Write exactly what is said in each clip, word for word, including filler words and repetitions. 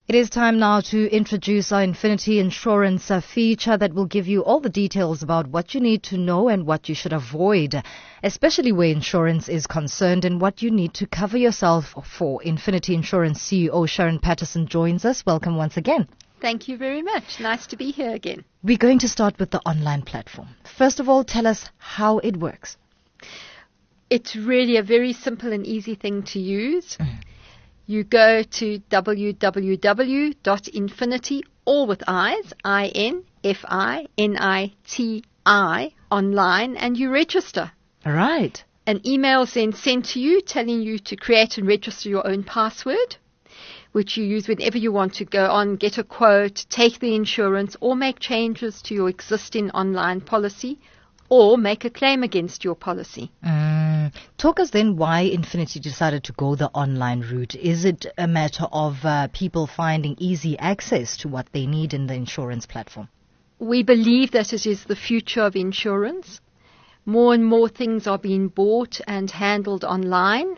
It is time now to introduce our Infinity Insurance uh, feature that will give you all the details about what you need to know and what you should avoid, especially where insurance is concerned and what you need to cover yourself for. Infinity Insurance C E O Sharon Patterson joins us. Welcome once again. Thank you very much. Nice to be here again. We're going to start with the online platform. First of all, tell us how it works. It's really a very simple and easy thing to use. Mm. You go to w w w dot infinity, all with I's, I N F I N I T I, online, and you register. All right. An email is then sent to you telling you to create and register your own password, which you use whenever you want to go on, get a quote, take the insurance, or make changes to your existing online policy, or make a claim against your policy. Mm. Talk us then why Infinity decided to go the online route. Is it a matter of uh, people finding easy access to what they need in the insurance platform? We believe that it is the future of insurance. More and more things are being bought and handled online.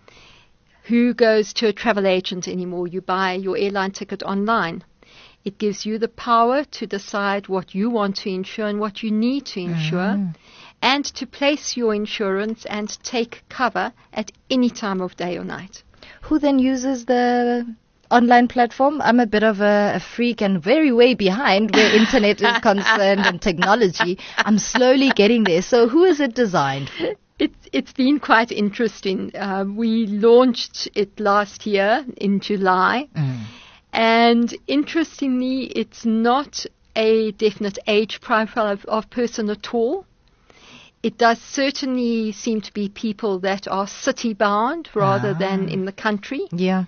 Who goes to a travel agent anymore? You buy your airline ticket online. It gives you the power to decide what you want to insure and what you need to insure, mm. and to place your insurance and take cover at any time of day or night. Who then uses the online platform? I'm a bit of a, a freak and very way behind where internet is concerned and technology. I'm slowly getting there. So who is it designed for? It's, it's been quite interesting. Uh, we launched it last year in July. Mm. And interestingly, it's not a definite age profile of, of person at all. It does certainly seem to be people that are city-bound rather ah. than in the country. Yeah.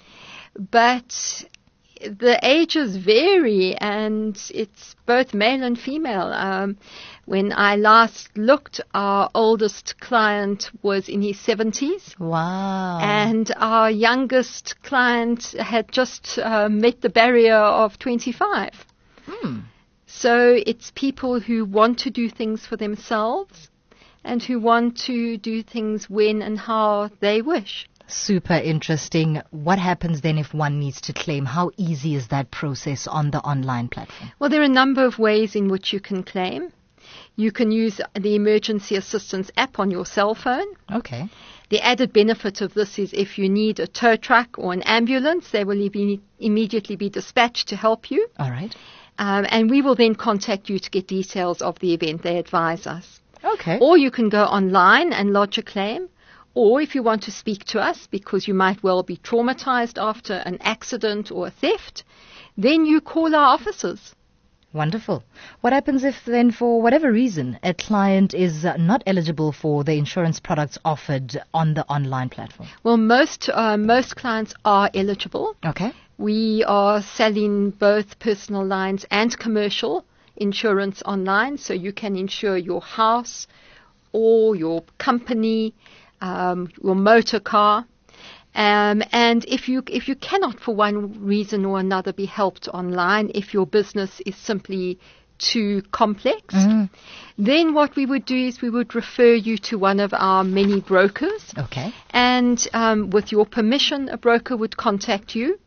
But the ages vary, and it's both male and female. Um, when I last looked, our oldest client was in his seventies. Wow. And our youngest client had just uh, met the barrier of twenty-five. Hmm. So it's people who want to do things for themselves and who want to do things when and how they wish. Super interesting. What happens then if one needs to claim? How easy is that process on the online platform? Well, there are a number of ways in which you can claim. You can use the emergency assistance app on your cell phone. Okay. The added benefit of this is if you need a tow truck or an ambulance, they will be immediately be dispatched to help you. All right. Um, and we will then contact you to get details of the event. They advise us. Okay. Or you can go online and lodge a claim. Or if you want to speak to us because you might well be traumatized after an accident or a theft, then you call our offices. Wonderful. What happens if then for whatever reason a client is uh, not eligible for the insurance products offered on the online platform? Well, most uh, most clients are eligible. Okay. We are selling both personal lines and commercial insurance online, so you can insure your house or your company, Um, your motor car, um, and if you if you cannot for one reason or another be helped online, if your business is simply too complex, mm. then what we would do is we would refer you to one of our many brokers. Okay. And um, with your permission, a broker would contact you,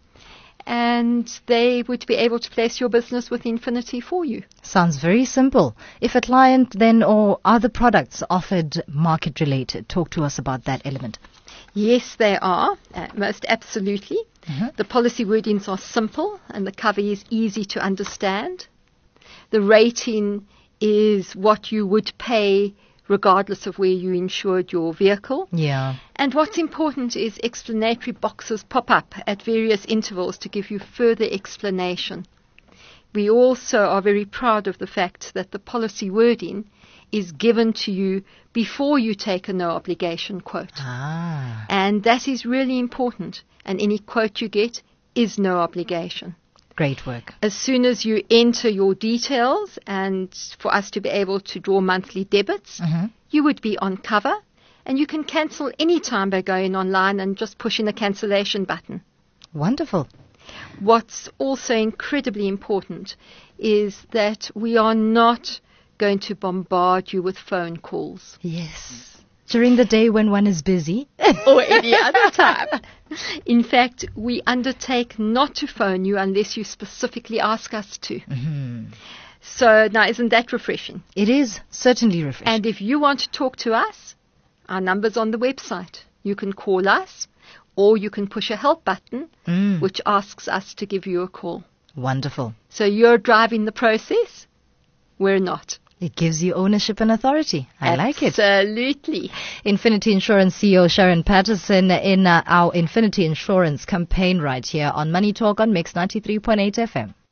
and they would be able to place your business with Infinity for you. Sounds very simple. If a client then or are the products offered market related, talk to us about that element. Yes, they are, uh, most absolutely. Mm-hmm. The policy wordings are simple and the cover is easy to understand. The rating is what you would pay regardless of where you insured your vehicle. Yeah. And what's important is explanatory boxes pop up at various intervals to give you further explanation. We also are very proud of the fact that the policy wording is given to you before you take a no obligation quote. Ah. And that is really important. And any quote you get is no obligation. Great work. As soon as you enter your details and for us to be able to draw monthly debits, mm-hmm. you would be on cover, and you can cancel any time by going online and just pushing the cancellation button. Wonderful. What's also incredibly important is that we are not going to bombard you with phone calls. Yes. During the day when one is busy. Or any other time. In fact, we undertake not to phone you unless you specifically ask us to. Mm-hmm. So now, isn't that refreshing? It is certainly refreshing. And if you want to talk to us, our number's on the website. You can call us, or you can push a help button, Mm. which asks us to give you a call. Wonderful. So you're driving the process. We're not. It gives you ownership and authority. I like it. Absolutely. Infinity Insurance C E O Sharon Patterson in uh, our Infinity Insurance campaign right here on Money Talk on Mix ninety-three point eight F M.